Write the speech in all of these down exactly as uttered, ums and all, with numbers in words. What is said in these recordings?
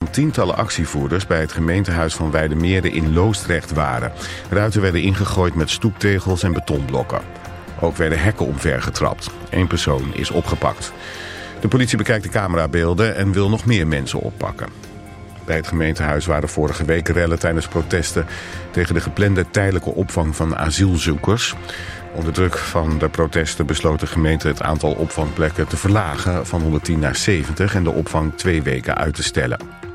toen tientallen actievoerders bij het gemeentehuis van Weidemeerde in Loosdrecht waren. Ruiten werden ingegooid met stoeptegels en betonblokken. Ook werden hekken omvergetrapt. Eén persoon is opgepakt. De politie bekijkt de camerabeelden en wil nog meer mensen oppakken. Bij het gemeentehuis waren vorige week rellen tijdens protesten tegen de geplande tijdelijke opvang van asielzoekers. Onder druk van de protesten besloot de gemeente het aantal opvangplekken te verlagen van honderdtien naar zeventig en de opvang twee weken uit te stellen.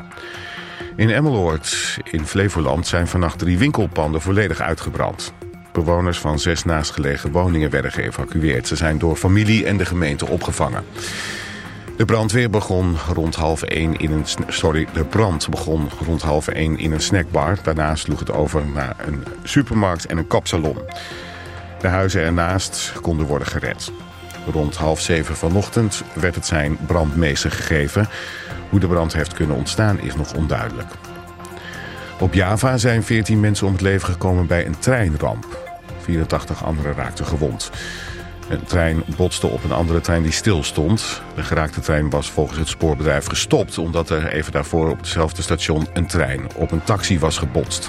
In Emmeloord in Flevoland zijn vannacht drie winkelpanden volledig uitgebrand. Bewoners van zes naastgelegen woningen werden geëvacueerd. Ze zijn door familie en de gemeente opgevangen. De brandweer begon rond half één in een sorry, de brand begon rond half één in een snackbar. Daarna sloeg het over naar een supermarkt en een kapsalon. De huizen ernaast konden worden gered. Rond half zeven vanochtend werd het zijn brandmeester gegeven. Hoe de brand heeft kunnen ontstaan is nog onduidelijk. Op Java zijn veertien mensen om het leven gekomen bij een treinramp. vierentachtig anderen raakten gewond. Een trein botste op een andere trein die stil stond. De geraakte trein was volgens het spoorbedrijf gestopt omdat er even daarvoor op hetzelfde station een trein op een taxi was gebotst.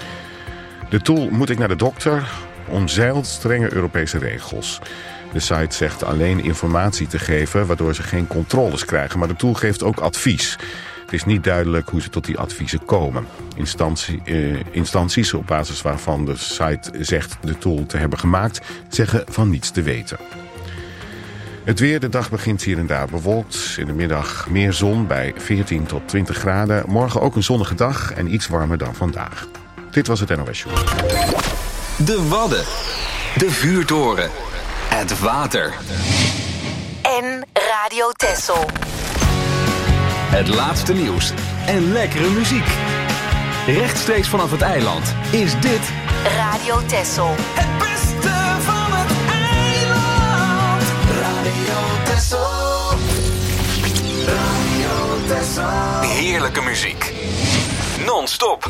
De tool Moet ik naar de dokter omzeilt strenge Europese regels. De site zegt alleen informatie te geven waardoor ze geen controles krijgen, maar de tool geeft ook advies. Het is niet duidelijk hoe ze tot die adviezen komen. Instantie, eh, instanties op basis waarvan de site zegt de tool te hebben gemaakt, zeggen van niets te weten. Het weer, de dag begint hier en daar bewolkt. In de middag meer zon bij veertien tot twintig graden. Morgen ook een zonnige dag en iets warmer dan vandaag. Dit was het N O S Show. De Wadden. De Vuurtoren. Het water. En Radio Texel. Het laatste nieuws en lekkere muziek. Rechtstreeks vanaf het eiland is dit Radio Texel. Het beste van het eiland. Radio Texel. Radio Texel. heerlijke muziek. Non-stop.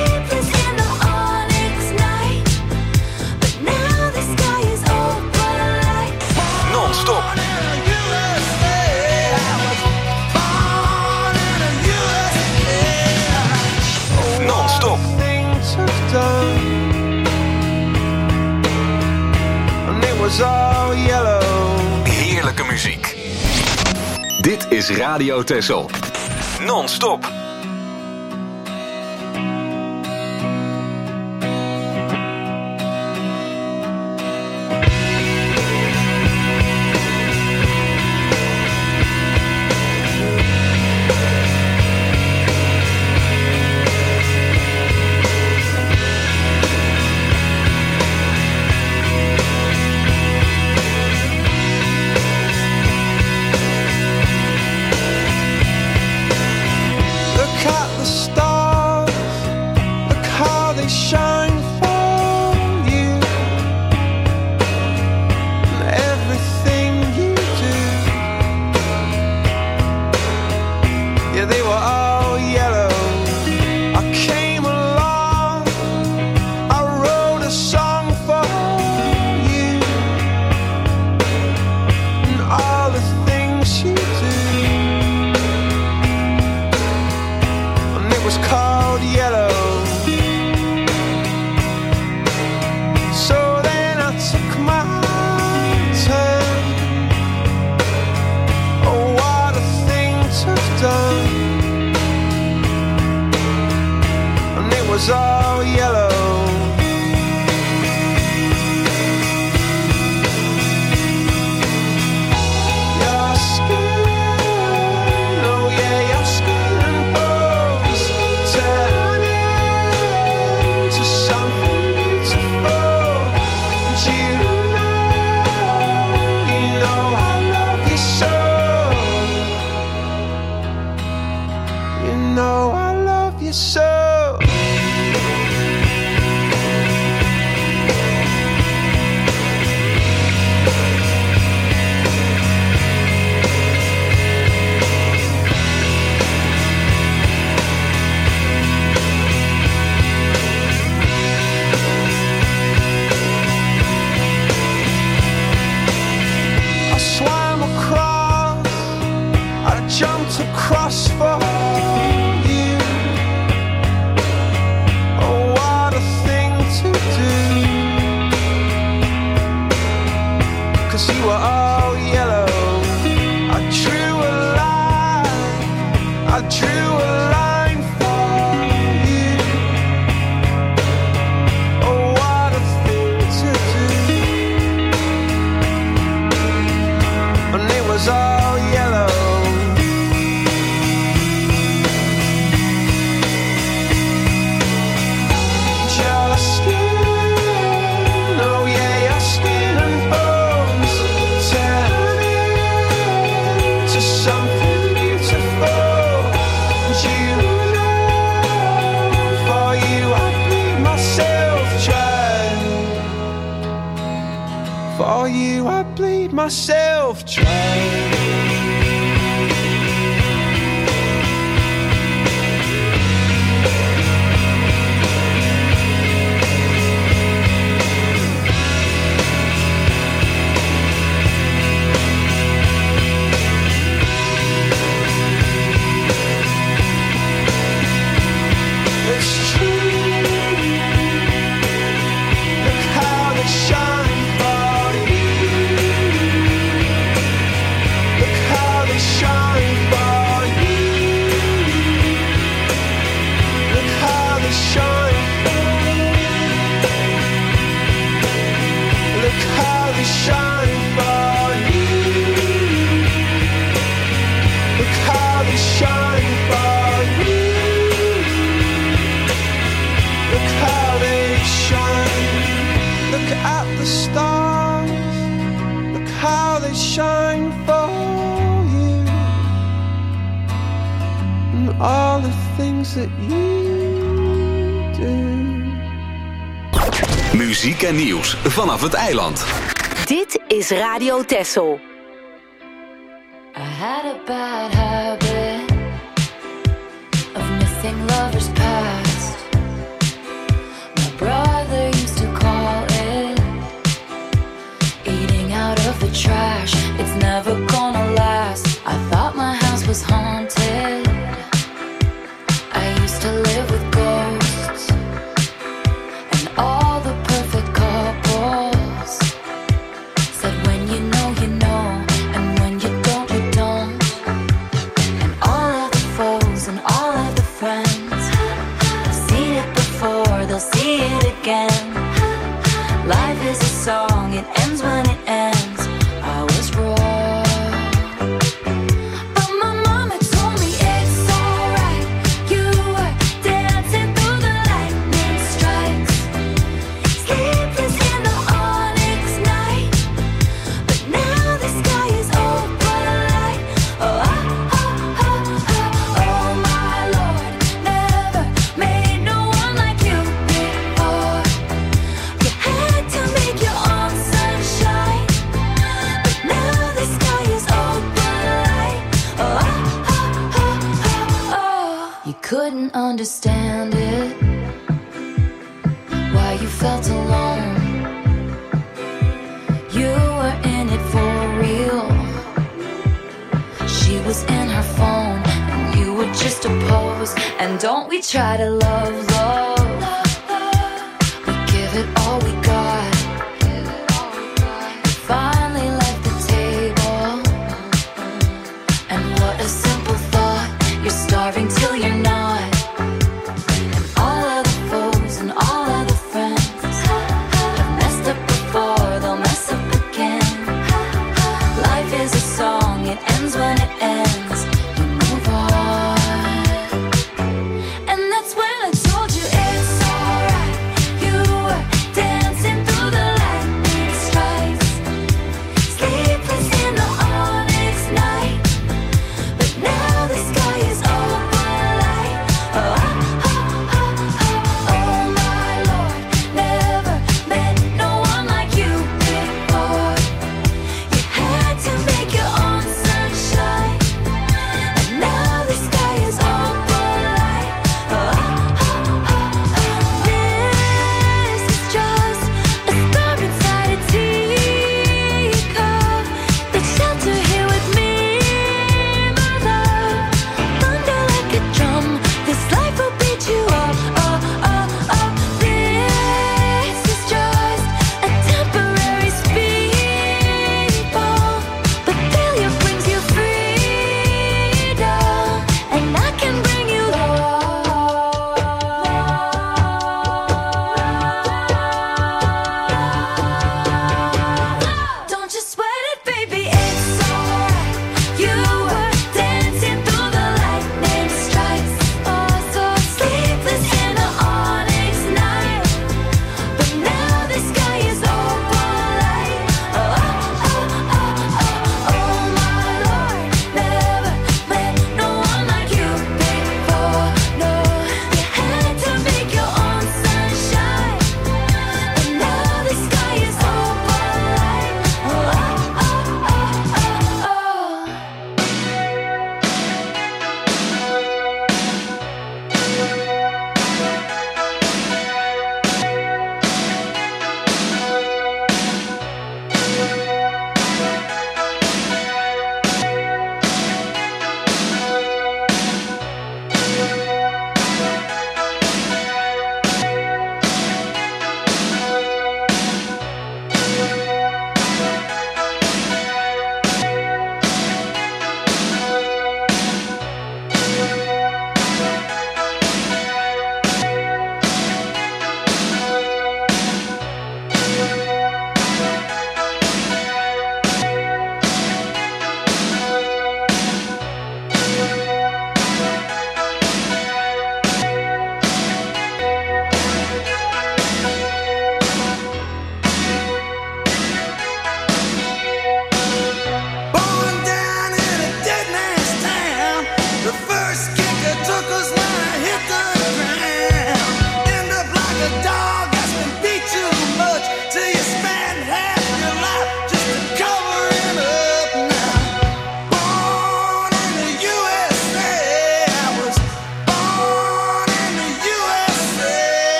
Non-stop. Non-stop. Heerlijke muziek. Dit is Radio Texel. Non-stop. Jumped across for you. drew a line for you. Oh, what a thing to do. And it was all yellow. Your skin, oh yeah, your skin and bones turn into something beautiful. And you know, for you I bleed myself dry. For you I bleed myself dry. All the things that you do. Muziek en nieuws vanaf het eiland. Dit is Radio Texel. I had a bad habit of missing lovers past. My brother used to call it eating out of the trash. It's never gonna last. I thought my house was haunted. To live with ghosts and all the perfect couples said when you know you know and when you don't you don't, and all of the foes and all of the friends have seen it before, they'll see it again. Life is a song, it ends when it ends. I was wrong. Couldn't understand it, why you felt alone. You were in it for real. She was in her phone and you were just a pose. And don't we try to love, love, we give it all we got. We finally left the table, and what a simple thought. You're starving till you're not. When it ends, you move on. And that's when I told you it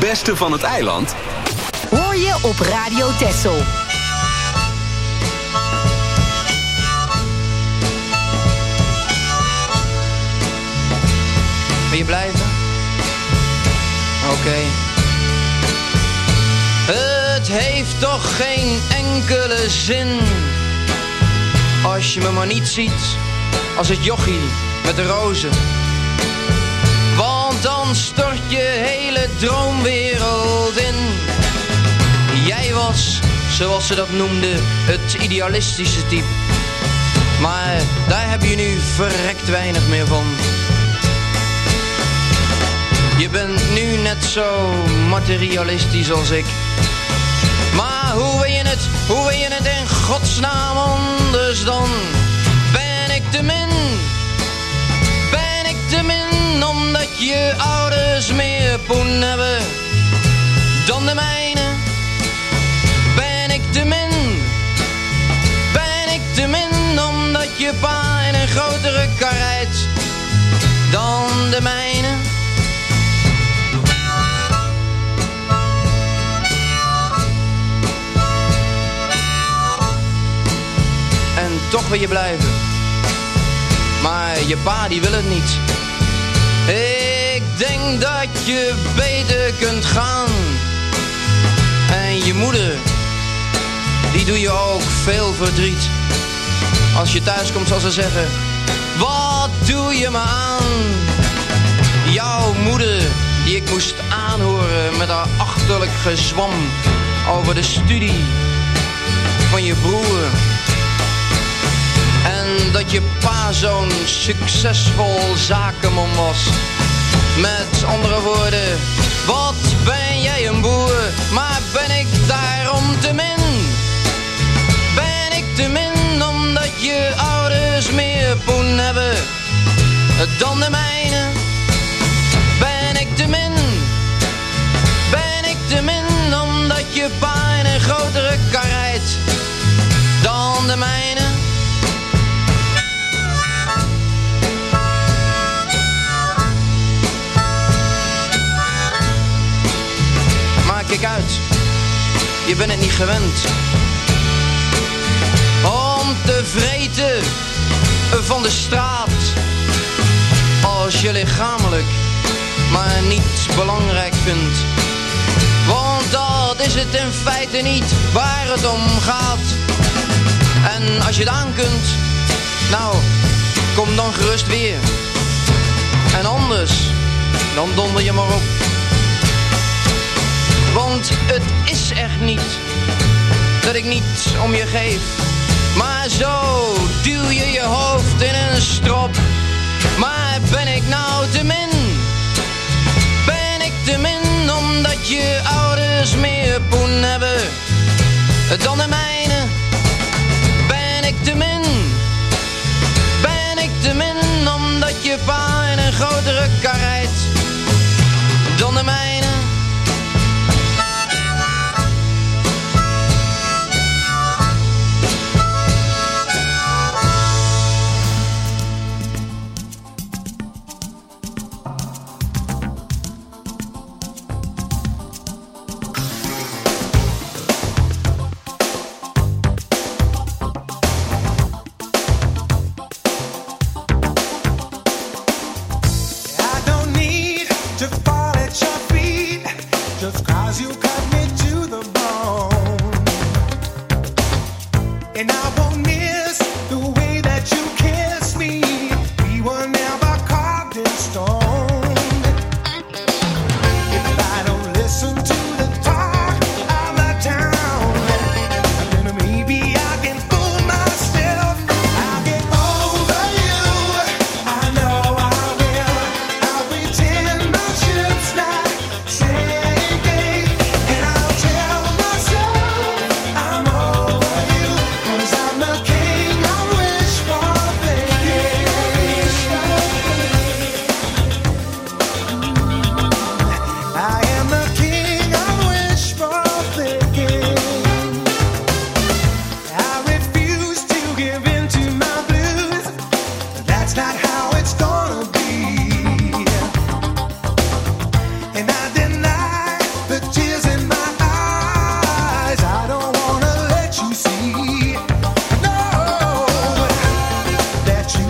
beste van het eiland? Hoor je op Radio Texel. Wil je blijven? Oké. Okay. Het heeft toch geen enkele zin als je me maar niet ziet als het jochie met de rozen. Want dan stort je hele droomwereld in. Jij was, zoals ze dat noemden, het idealistische type. Maar daar heb je nu verrekt weinig meer van. Je bent nu net zo materialistisch als ik. Maar hoe wil je het, hoe wil je het in godsnaam anders dan? Ben ik te min? Ben ik te min omdat je ouders meer poen hebben dan de mijne? Ben ik te min? Ben ik te min omdat je pa in een grotere kar rijdt dan de mijne? En toch wil je blijven. Maar je pa die wil het niet. Ik denk dat je beter kunt gaan. En je moeder, die doe je ook veel verdriet. Als je thuis komt zal ze zeggen: wat doe je me aan? Jouw moeder, die ik moest aanhoren met haar achterlijk gezwam over de studie van je broer. En dat je pa zo'n succesvol zakenman was. Met andere woorden, wat ben jij een boer, maar ben ik daarom te min? Ben ik te min omdat je ouders meer poen hebben dan de mijne? Ben ik te min? Ben ik te min omdat je pa in een grotere kar rijdt dan de mijne? Kijk uit, je bent het niet gewend om te vreten van de straat als je lichamelijk maar niet belangrijk vindt. Want dat is het in feite niet waar het om gaat. En als je het aan kunt, nou, kom dan gerust weer. En anders, dan donder je maar op. Want het is echt niet dat ik niet om je geef. Maar zo duw je je hoofd in een strop. Maar ben ik nou te min? Ben ik te min omdat je ouders meer poen hebben dan de mijne? Ben ik te min? Ben ik te min omdat je pa in een grotere kar rijdt dan de mijne?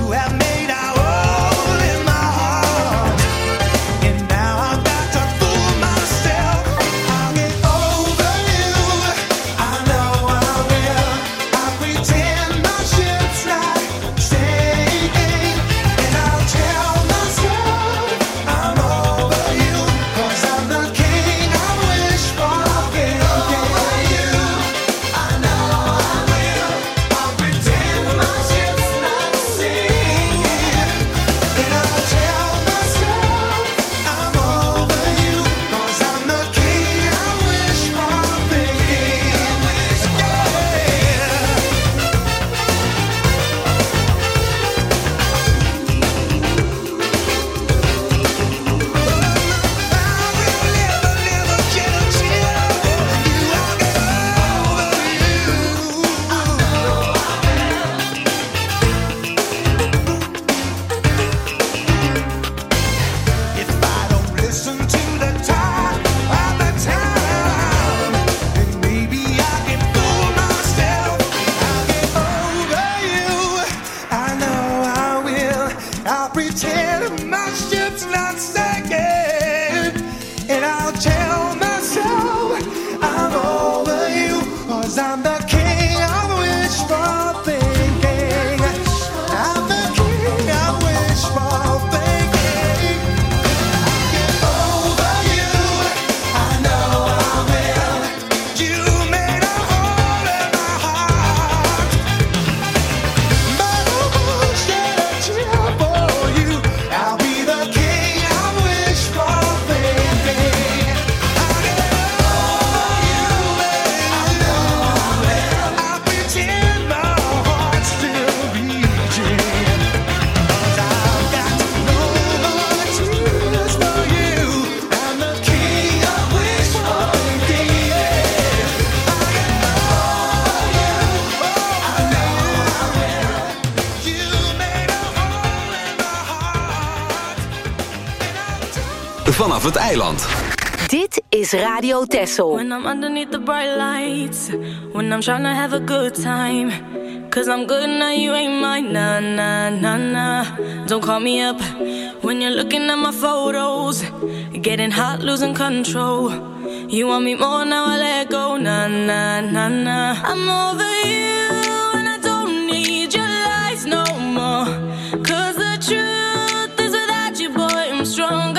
Vanaf het eiland. Dit is Radio Texel. When I'm underneath the bright lights, when I'm trying to have a good time, cause I'm good now, you ain't mine, nah, nah, nah, nah. Don't call me up when you're looking at my photos, getting hot, losing control. You want me more, now I let go, nah, nah, nah, nah. I'm over you, and I don't need your lies no more, cause the truth is without you, boy, I'm stronger.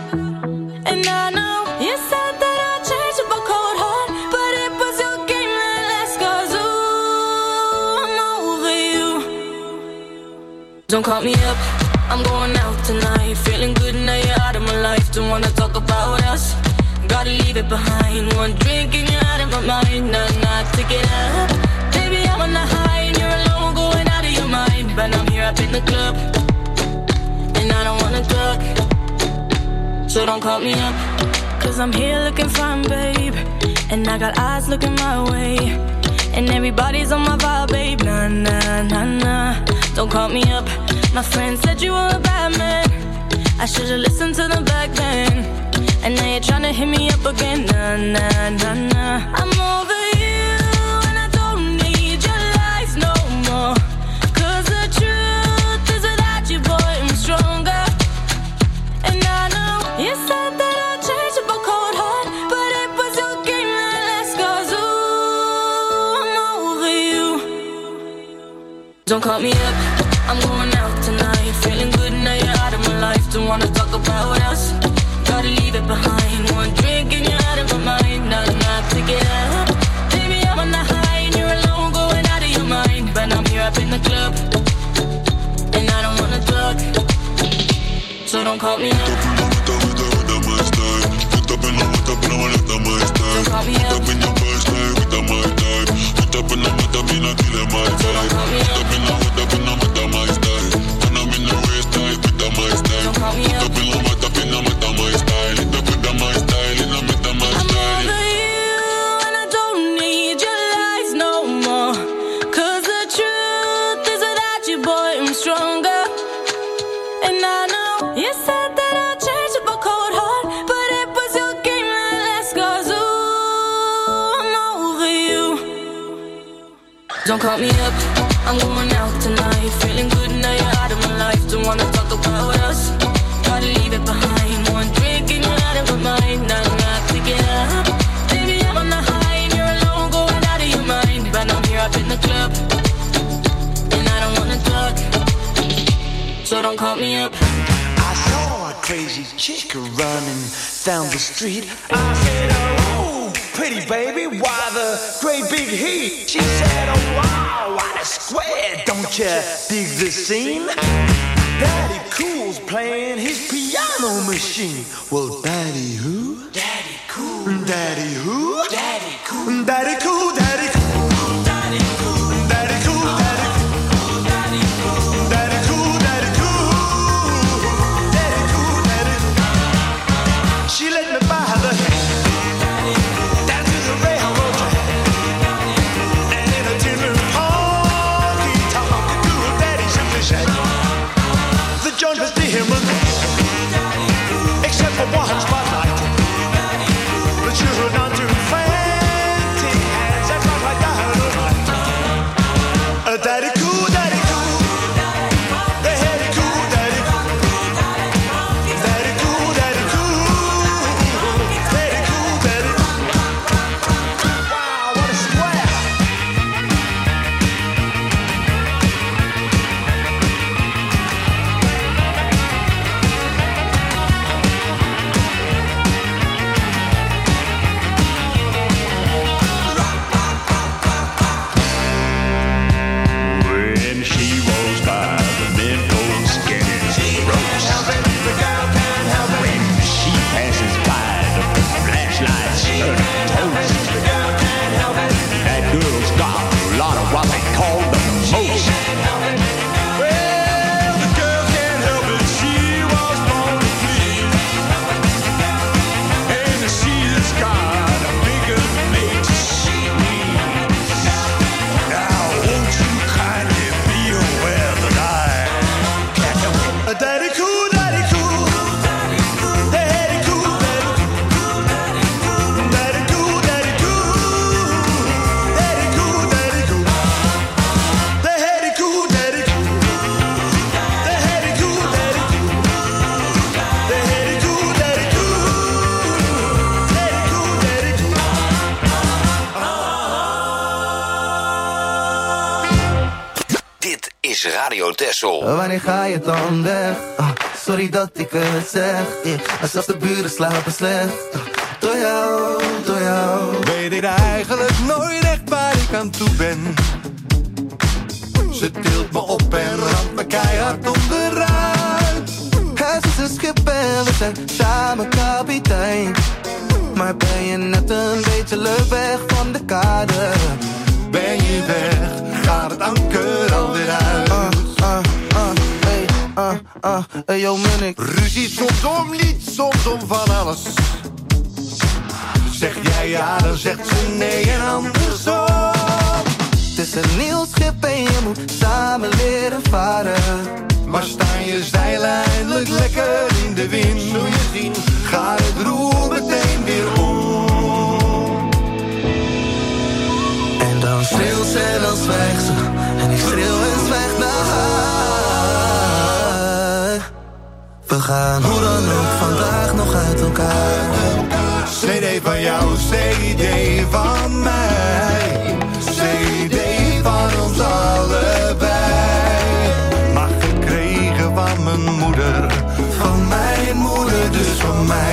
And I know you said that I'd change up a cold heart, but it was your game that last, cause ooh, I'm over you. Don't call me up, I'm going out tonight, feeling good now you're out of my life. Don't wanna talk about us, gotta leave it behind. One drink and you're out of my mind, nah, nah, take it up. Baby, I'm on the high and you're alone, going out of your mind. But I'm here up in the club, and I don't wanna talk, so don't call me up, cause I'm here looking fine, babe, and I got eyes looking my way, and everybody's on my vibe, babe, nah, nah, nah, nah. Don't call me up, my friend said you were a bad man, I should've listened to them back then, and now you're tryna hit me up again, nah, nah, nah, nah. I'm over you, and I don't need your lies no more, cause the truth is without you, boy, I'm stronger. And I know you said that I'd change up a cold heart, but it was your game that last, cause ooh, I'm over you. Don't call me up, I'm going out tonight, feeling good now you're out of my life. Don't wanna talk about us, gotta leave it behind. One drink and you're out of my mind, nah, nah, take it up. Baby, I'm on the high and you're alone, going out of your mind. But I'm here up in the club, and I don't wanna talk, so don't call me up. Don't call me up. Don't call me up, I'm going out tonight, feeling good now you're out of so don't call me up. I saw a crazy chick running down the street. I said, oh, pretty baby, why the great big heat? She said, oh, wow, what a square, don't you dig the scene? Daddy Cool's playing his piano machine. Well, Daddy who? Daddy Cool. Daddy who? Daddy Cool. Daddy Cool, Daddy Cool. Daddy Cool. Daddy Cool, Daddy Cool. Daddy Cool. Daddy Cool, Daddy Cool. Daddy Cool, Daddy Cool. She let me buy the down to the railroad track. And in a tin honky tonk cool daddy simply said the joint was dim, except for one spotlight. The children not too frantic hands that rock like dynamite. A daddy cool, daddy cool, the heady cool, daddy cool, daddy cool, daddy cool, daddy cool, daddy cool. Wow, what a square! When she rolls by, the men go skinning ropes. The girl can't help it. When she passes by, the flashlights turn toast. The girl can't help it. That girl's got a lot of what they call the most. Well, the girl can't help it. She was born to flee. And she has got a bigger makes squeeze. Now, won't you kindly be aware that I can't help it? A daddy cool, daddy cool. The heady cool, daddy cool. Daddy cool, daddy cool. Daddy cool, daddy cool. The heady cool, daddy cool. The heady cool, daddy cool. The heady cool, daddy cool. Heady cool, daddy cool. Dit is Radio Texel. Wanneer ga je dan weg? Ah, sorry dat ik het zeg. Yeah. En zelfs de buren slapen slecht. Ah, door jou, door jou. Weet ik eigenlijk nooit echt waar ik aan toe ben. Ze tilt me op en ramt me keihard onderuit. Hij is een schip en we zijn samen kapitein. Maar ben je net een beetje leuk weg van de kade? Ben je weg, gaat het anker alweer uit. Ah, ah, ah, hey, ah, ah, hey yo Munnik. Ruzie soms om lied, soms om van alles. Zeg jij ja, dan zegt ze nee en andersom. Het is een nieuw schip en je moet samen leren varen. Maar staan je zeilen eindelijk lekker in de wind. Zul je zien, gaat het roer meteen weer om. En dan schreeuwt ze en dan zwijgt ze. En ik schreeuw en zwijg naar haar. We gaan hoe dan ook vandaag nog uit elkaar. C D van jou, C D van mij. C D van ons allebei. Maar gekregen van mijn moeder. Van mijn moeder, dus van mij.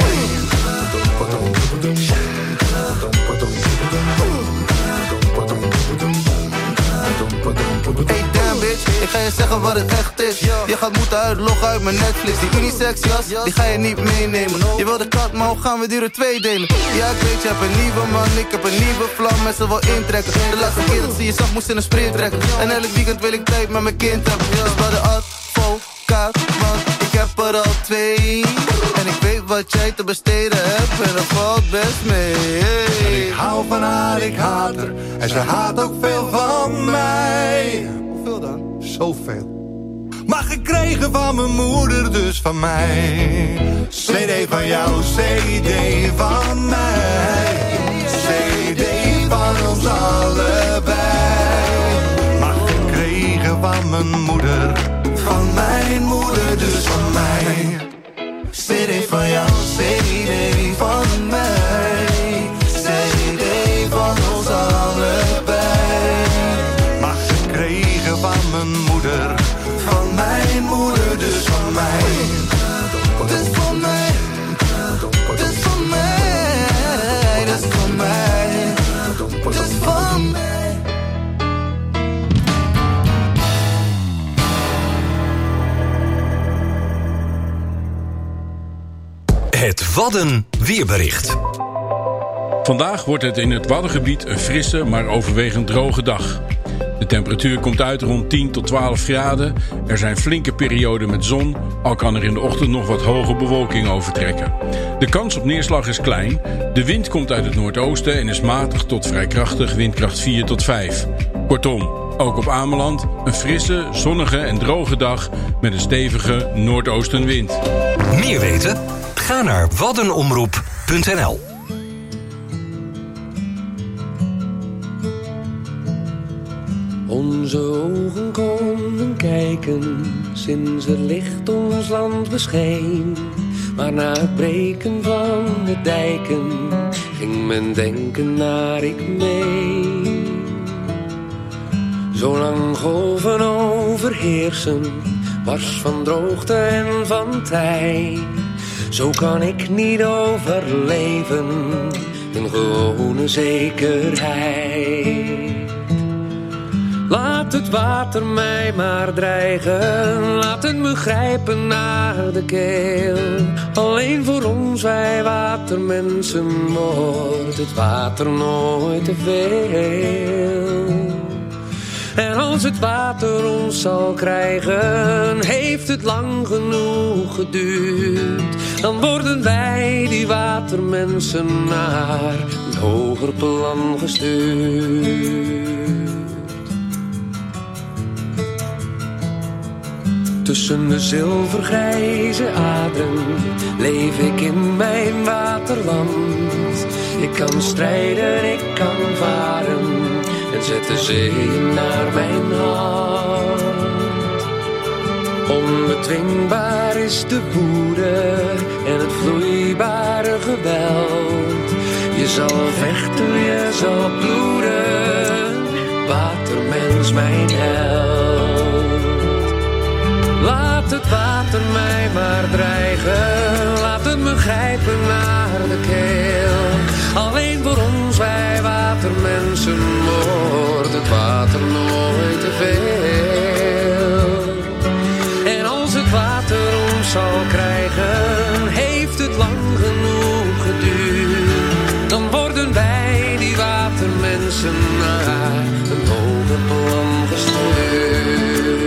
Hey damn bitch, ik ga je zeggen wat het echt is. Je gaat moeten uitloggen uit mijn Netflix. Die unisex jas, die ga je niet meenemen. Je wil de kat, maar hoe gaan we die er twee delen? Ja ik weet, je hebt een nieuwe man, ik heb een nieuwe vlam en ze wil intrekken. De laatste keer dat ze je zag, moest in een sprint trekken. En elk weekend wil ik tijd met mijn kind hebben. Dus bij de advocaat, want ik heb er al twee. En ik weet wat jij te besteden hebt en dat valt best mee. Ik hou van haar, ik haat haar. En ze haat ook veel van mij. Hoeveel dan? Zoveel. Maar gekregen van mijn moeder, dus van mij. C D van jou, C D van mij. C D van ons allebei. Maar gekregen van mijn moeder. Van mijn moeder, dus van mij. C D van jou, C D van mij. C D van ons allebei. Maar gekregen van mijn moeder. Van mijn moeder, dus Het Wadden weerbericht. Vandaag wordt het in het Waddengebied een frisse, maar overwegend droge dag. De temperatuur komt uit rond tien tot twaalf graden. Er zijn flinke perioden met zon, al kan er in de ochtend nog wat hoge bewolking overtrekken. De kans op neerslag is klein. De wind komt uit het noordoosten en is matig tot vrij krachtig, windkracht vier tot vijf. Kortom, ook op Ameland een frisse, zonnige en droge dag met een stevige noordoostenwind. Meer weten? Ga naar waddenomroep punt n l. Onze ogen konden kijken sinds het licht ons land bescheen. Maar na het breken van de dijken ging men denken naar ik mee. Zolang golven overheersen, wars van droogte en van tij. Zo kan ik niet overleven, een gewone zekerheid. Laat het water mij maar dreigen, laat het me grijpen naar de keel. Alleen voor ons, wij watermensen, wordt het water nooit te veel. En als het water ons zal krijgen, heeft het lang genoeg geduurd. Dan worden wij, die watermensen, naar een hoger plan gestuurd. Tussen de zilvergrijze aderen leef ik in mijn waterland. Ik kan strijden, ik kan varen en zet de zee naar mijn hand. Onbedwingbaar is de woede en het vloeibare geweld. Je zal vechten, je zal bloeden, watermens mijn held. Laat het water mij maar dreigen, laat het me grijpen naar de keel. Alleen voor ons, wij watermensen, wordt het water nooit te veel. En als het water ons zal krijgen, heeft het lang genoeg geduurd. Dan worden wij, die watermensen, naar een hoger plan gestuurd.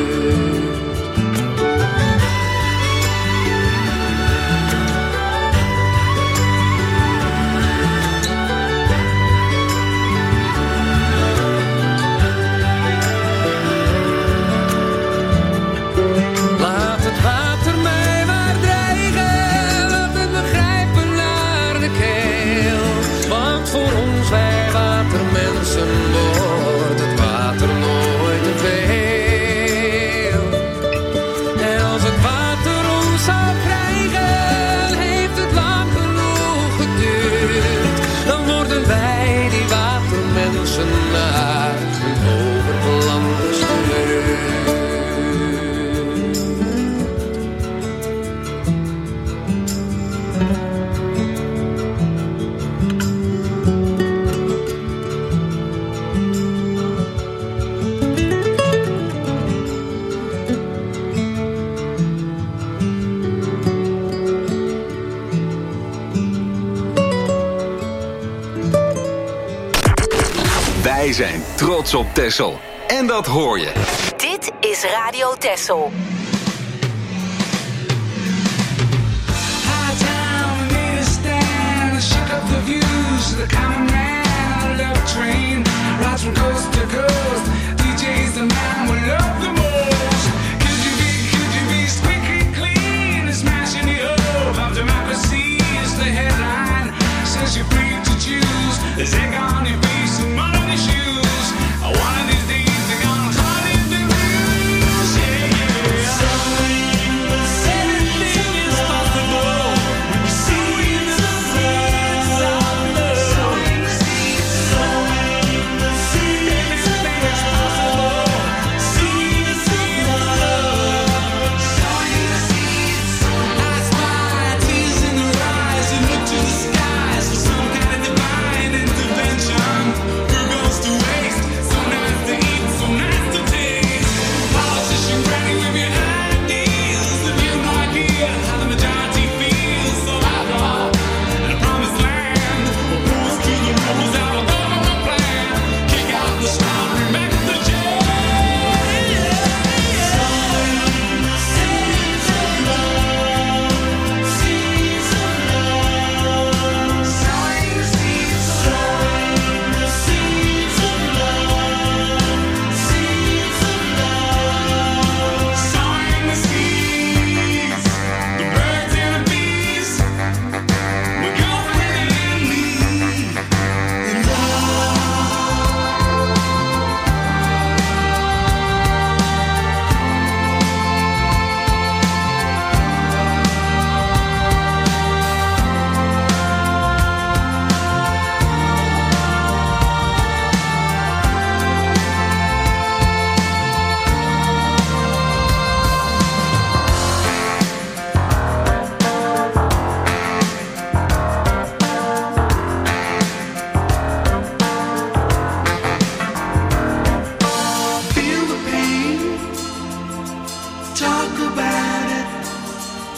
Wordt het water nooit te veel. En als het water ons zal krijgen, heeft het lang genoeg geduurd. Dan worden wij, die watermensen, naar een hoger plan gestuurd. Wij zijn trots op Texel. En dat hoor je. Dit is Radio Texel. One of these days they're gonna call it the blues, yeah, yeah.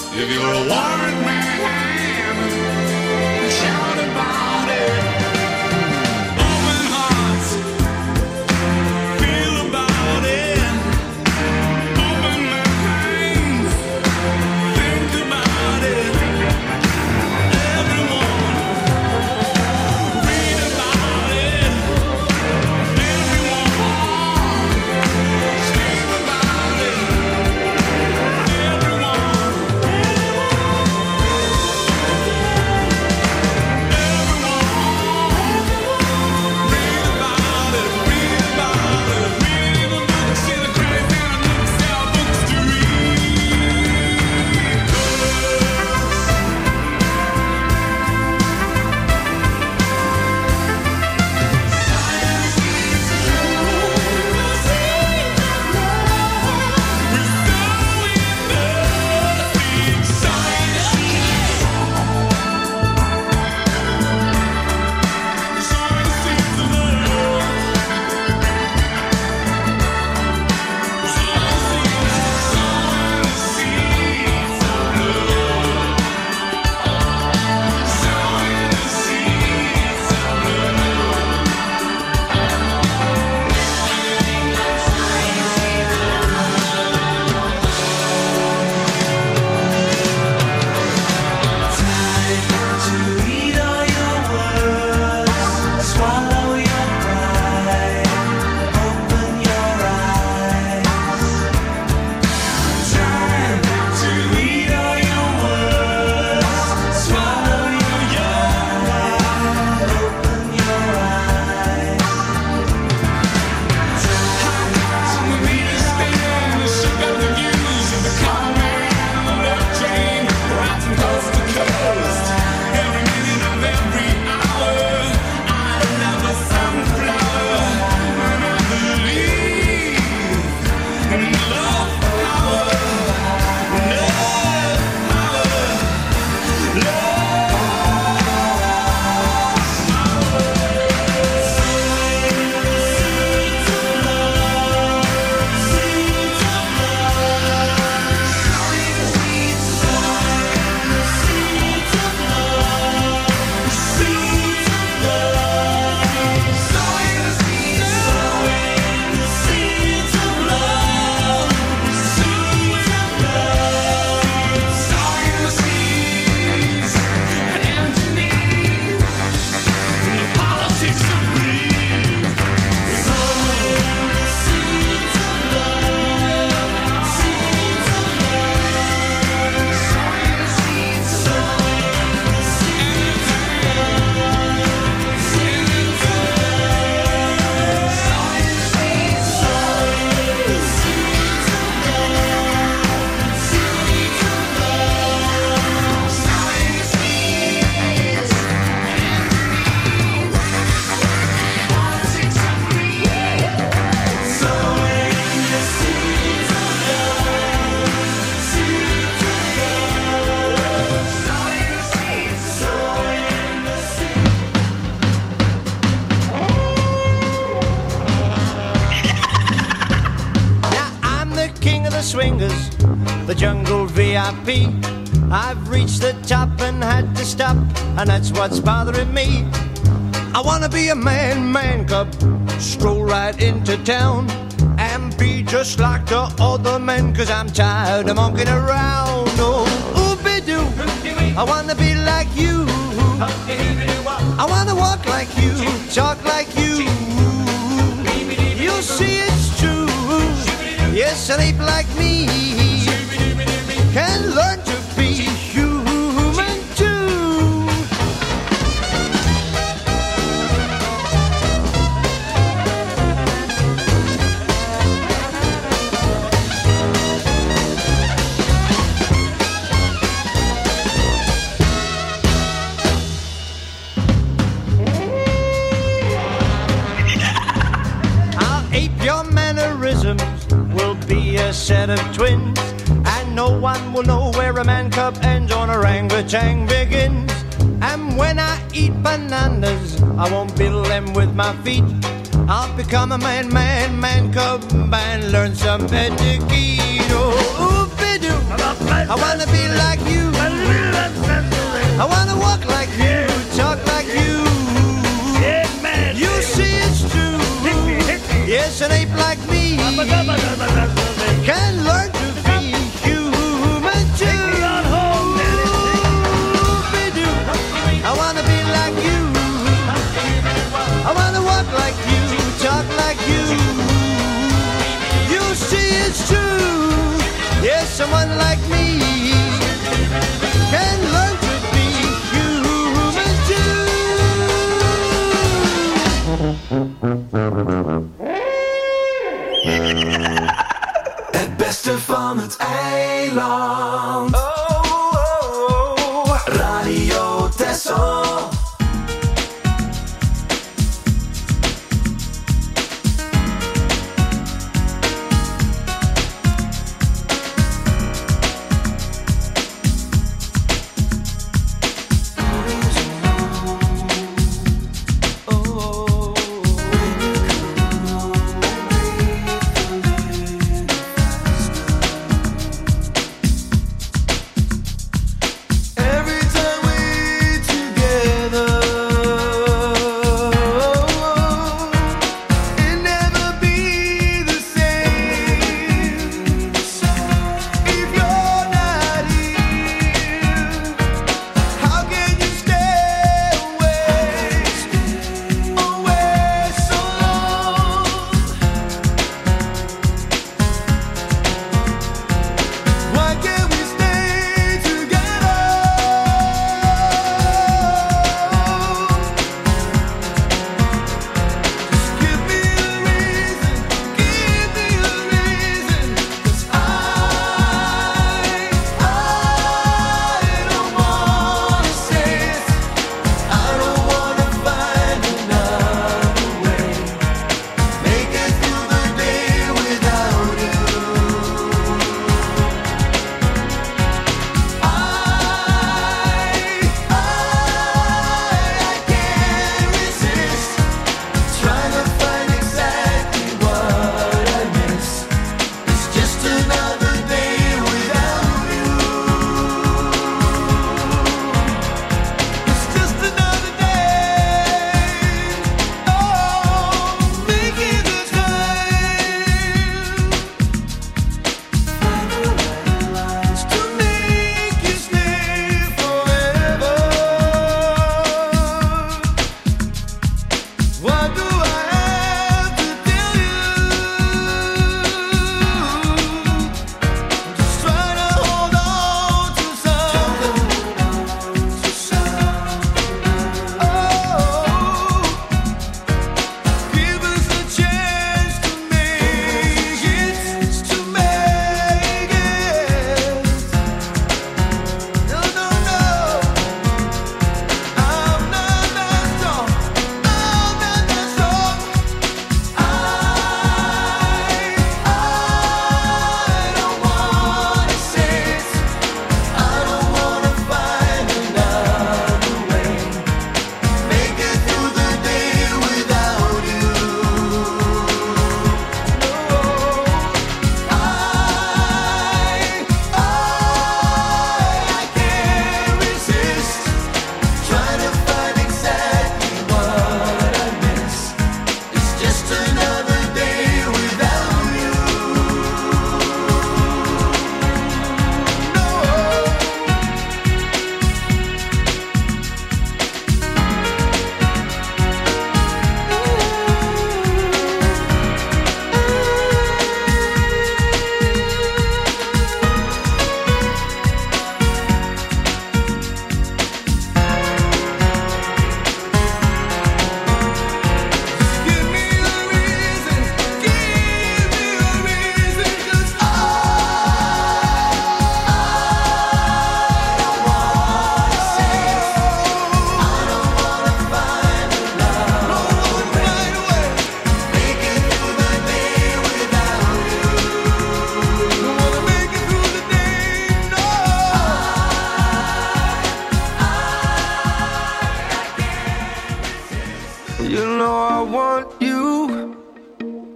If you're a warrant man, shout about it. Open hearts, feel about it. Open minds, think about it. Everyone, read about it. Everyone, scream about it. Swingers, the jungle V I P. I've reached the top and had to stop, and that's what's bothering me. I wanna be a man, man cub, stroll right into town and be just like the other men, cause I'm tired of monkeying around. Oh, ooby-doo, I wanna be like you. I wanna walk like you, talk like you. You'll see it's true. Yes, an ape like me can learn to be human too. I'll ape your mannerisms, we'll be a set of twins, and no one will know where a man cub ends or an orangutan begins. And when I eat bananas, I won't build them with my feet. I'll become a man, man, man cub and learn some etiquette. Oh, ooby-doo, I wanna be like you. I wanna walk like you, talk like you. You see it's true. Yes, an ape like me can learn to be human too. I wanna be like you. I wanna walk like you, talk like you. You see it's true. Yes, someone like me can learn to be human too. Het beste van het eiland. Oh, oh, oh. Radio Texel.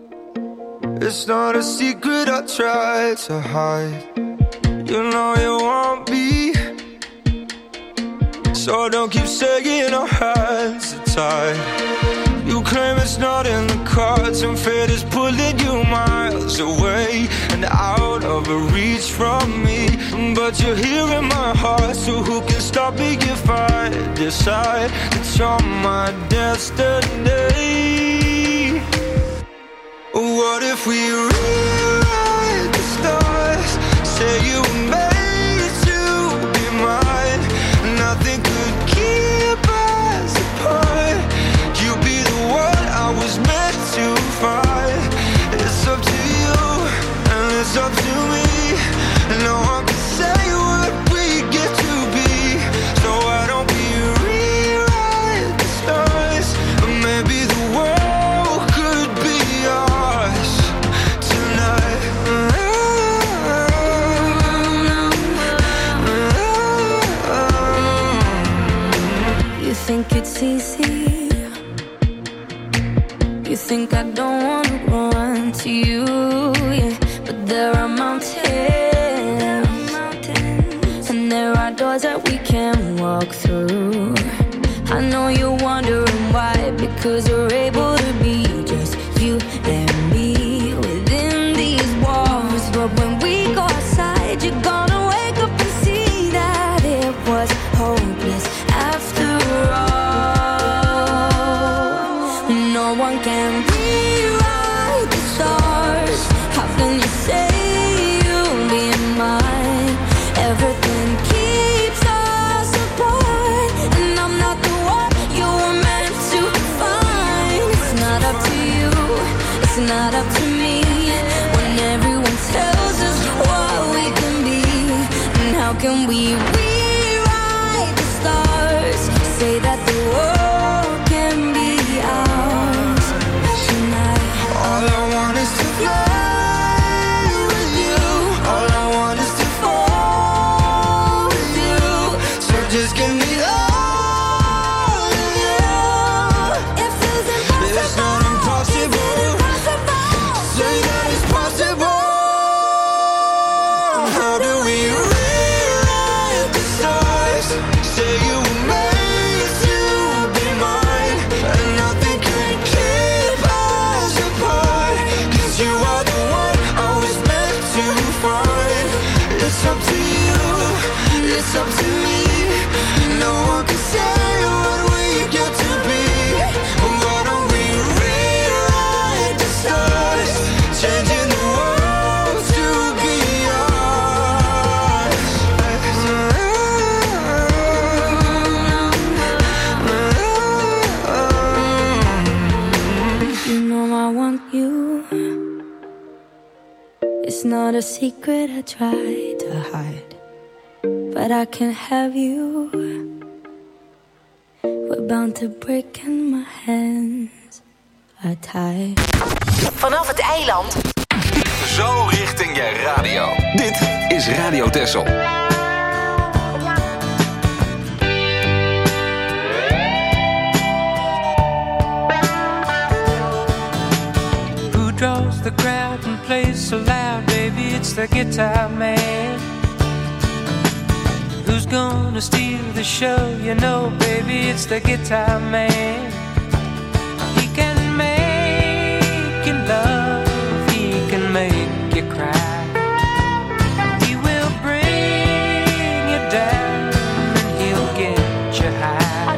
It's not a secret I try to hide. You know you want So don't keep saying our hands are tied. You claim it's not in the cards, and fate is pulling you miles away and out of reach from me. But you're here in my heart, so who can stop me if I decide that you're my destiny? What if we rewrite the stars? Say you were made to be mine. Nothing could keep us apart. You'll be the one I was meant to find. It's up to you and it's up to me. No one can say what we get to be. So why don't we rewrite the stars? Or maybe the world could be ours tonight. You think it's easy? You think I don't wanna run to you, yeah. But there are mountains, and there are doors that we can walk through. I know you're wondering why, because you're able to be just you and me within these walls. But when we go outside, you're gonna wake up and see that it was hopeless after all. No one can rewrite the stars. How can you say you'll be mine? Everything keeps us apart, and I'm not the one you were meant to find. It's not up to you, it's not up to me. When everyone tells us what we can be, and how can we rewrite the stars? Say that the world can be ours tonight. All I want is to fly with you. All I want is to fall with you. So just give me all of you. It feels impossible. It's not impossible. Say that it's possible. How do we rewrite the stars? Say you were made to be mine, and nothing can keep us apart. 'Cause you are the one I was meant to find. It's up to you, it's up to me. No one can say what we get to be. Why don't we rewrite the stars? Changing the world to be ours. You know I want you. It's not a secret I try to hide, but I can't have you. We're bound to break and my hands are tied. Vanaf het eiland. Zo richting je radio. Dit is Radio Texel. Who draws the crowd and plays so loud, baby? It's the guitar man. Who's gonna steal the show? You know, baby, it's the guitar man. He can make you love, he can make you cry. He will bring you down and he'll get you high.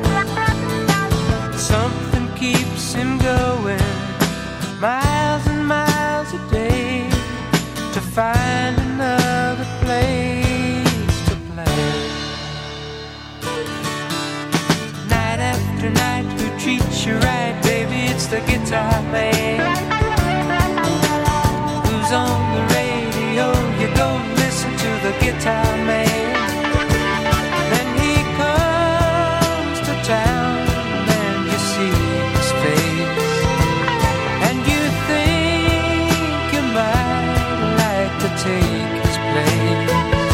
Something keeps him going miles and miles a day to find another place to play. Night after night, who treats you right, baby? It's the guitar man. Who's on the radio? You go listen to the guitar man. Then he comes to town and you see his face, and you think you might like to take his place.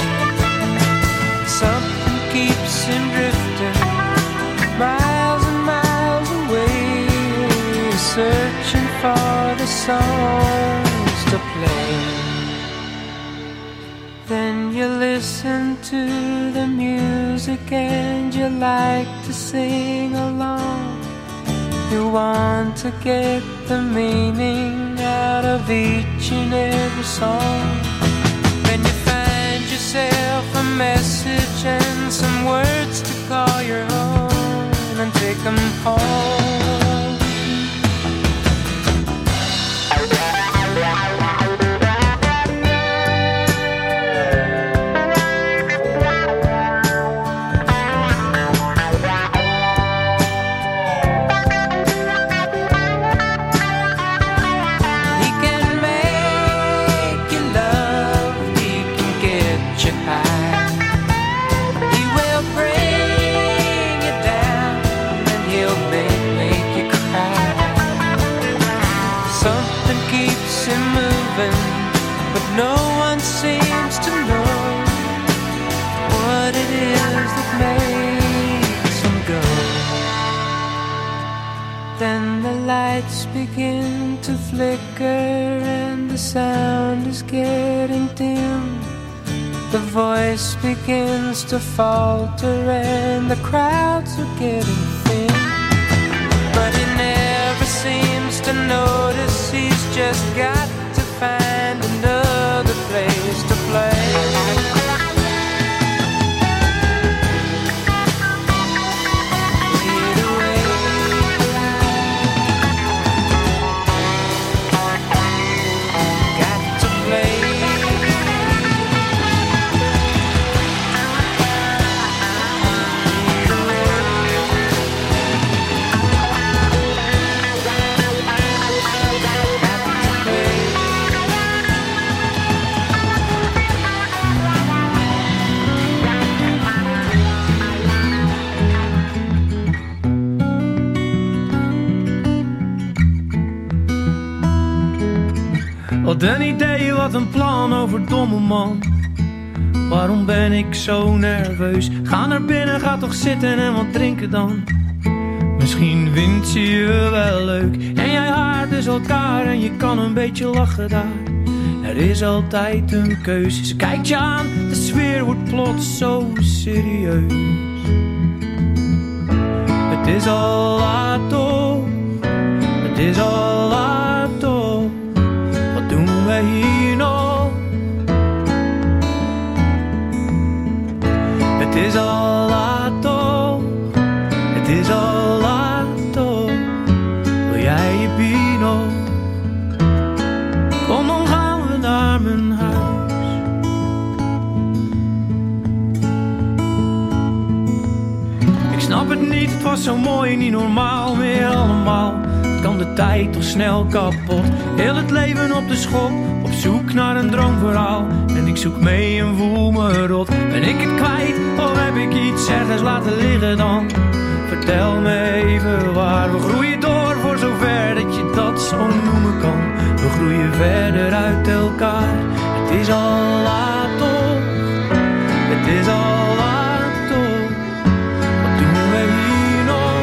Something keeps him drifting miles and miles away, searching for the songs to play. Then you live listen to the music and you like to sing along. You want to get the meaning out of each and every song. Then you find yourself a message and some words to call your own and take them home. No one seems to know what it is that makes him go. Then the lights begin to flicker and the sound is getting dim. The voice begins to falter and the crowds are getting thin. But he never seems to notice he's just got to find another place to play. Get away. Got to play. Wat een idee, wat een plan, overdomme man. Waarom ben ik zo nerveus? Ga naar binnen, ga toch zitten en wat drinken dan. Misschien vindt ze je wel leuk en jij haar dus elkaar en je kan een beetje lachen daar. Er is altijd een keuze, ze kijkt je aan, de sfeer wordt plots zo serieus. Het is al laat toch, het is al laat toch. Wat doen wij hier nog? Het is al laat toch, het is al laat toch. Wil jij je bier nog? Kom dan gaan we naar mijn huis. Ik snap het niet, het was zo mooi, niet normaal meer allemaal. Kan de tijd toch snel kapot. Heel het leven op de schop, op zoek naar een droomverhaal. En ik zoek mee en voel me rot. Ben ik het kwijt of heb ik iets ergens laten liggen dan? Vertel me even waar. We groeien door voor zover dat je dat zo noemen kan. We groeien verder uit elkaar. Het is al laat toch, het is al laat toch. Wat doen we hier nog?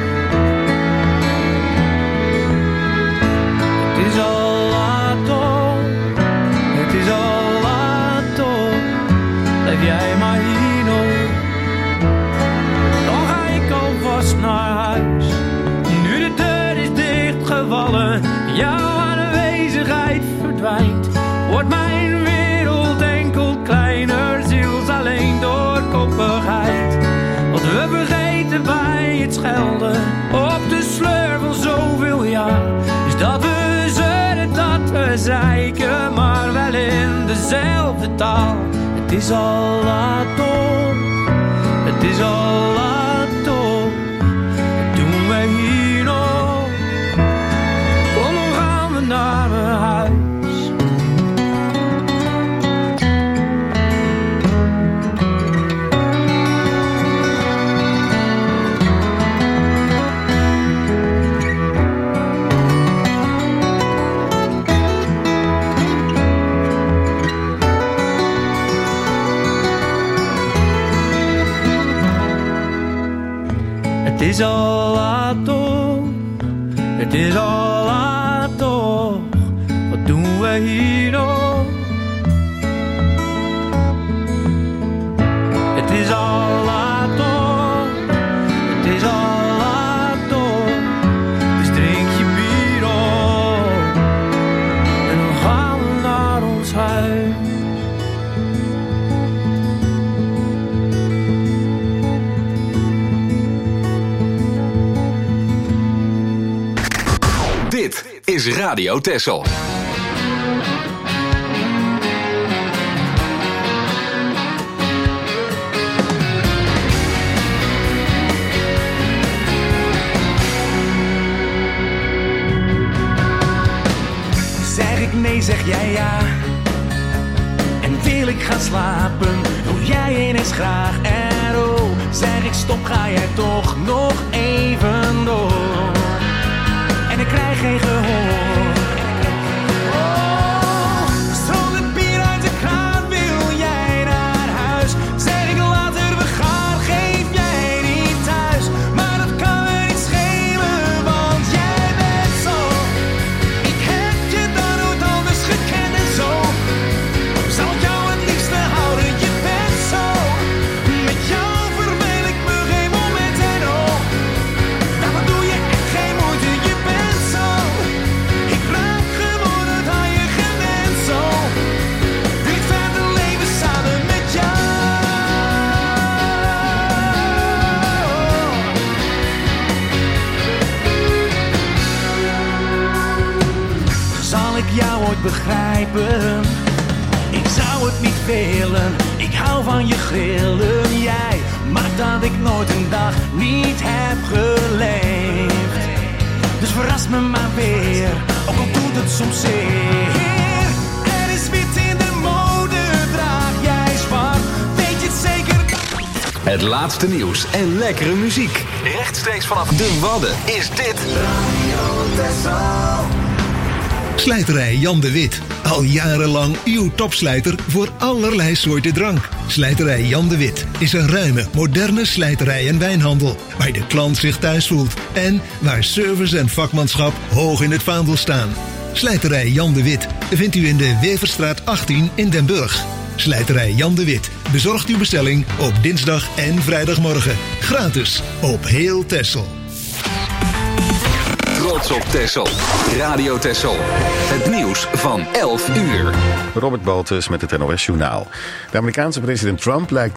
Het is al laat toch, het is al laat toch. Blijf jij maar hier nog. Dan ga ik alvast naar huis. Nu de deur is dichtgevallen, jouw aanwezigheid verdwijnt. Wordt mijn wereld enkel kleiner, ziels alleen door koppigheid. Wat we vergeten bij het schelden op de sleur van zoveel jaar, is dat we zeuren, dat we zeiken, maar wel in dezelfde taal. Het is al laat toch, het is al laat toch. Wat doen wij hier nog? Kom dan gaan we naar mijn huis. Het is al laat toch, het is al laat toch. Wat doen wij hier nog? is Radio Texel. Zeg ik nee, zeg jij ja. En wil ik gaan slapen, doe jij ineens graag. En oh, zeg ik stop, ga jij toch nog even door. En ik krijg geen gehoor. Oh, stroom het bier uit de kraan, wil jij naar huis? Zeg ik later, we gaan, geef jij niet thuis. Maar dat kan me niet schelen, want jij bent zo. Ik heb je dan nooit anders gekend en zo. Zal ik jou het liefste houden, je bent zo. Met jou verveel ik me geen moment en oh. Daarvoor doe je echt geen moeite, je bent zo. Ik raak gewoon het aan je gewend zo. Wil ik verder leven samen met jou. Zal ik jou ooit begrijpen? Ik zou het niet willen, ik hou van je grillen. Jij maakt dat ik nooit een dag niet heb geleefd. Dus verras me maar weer, ook al doet het soms zeer. Er is wit in de mode, draag jij zwart, weet je het zeker? Het laatste nieuws en lekkere muziek. Rechtstreeks vanaf de Wadden is dit Radio Texel. Slijterij Jan de Wit. Al jarenlang uw topslijter voor allerlei soorten drank. Slijterij Jan de Wit is een ruime, moderne slijterij en wijnhandel. Waar de klant zich thuis voelt. En waar service en vakmanschap hoog in het vaandel staan. Slijterij Jan de Wit vindt u in de Weverstraat achttien in Den Burg. Slijterij Jan de Wit bezorgt uw bestelling op dinsdag en vrijdagmorgen. Gratis op heel Texel. Trots op Texel. Radio Texel. Het nieuws van elf uur. Robert Baltus met het N O S Journaal. De Amerikaanse president Trump lijkt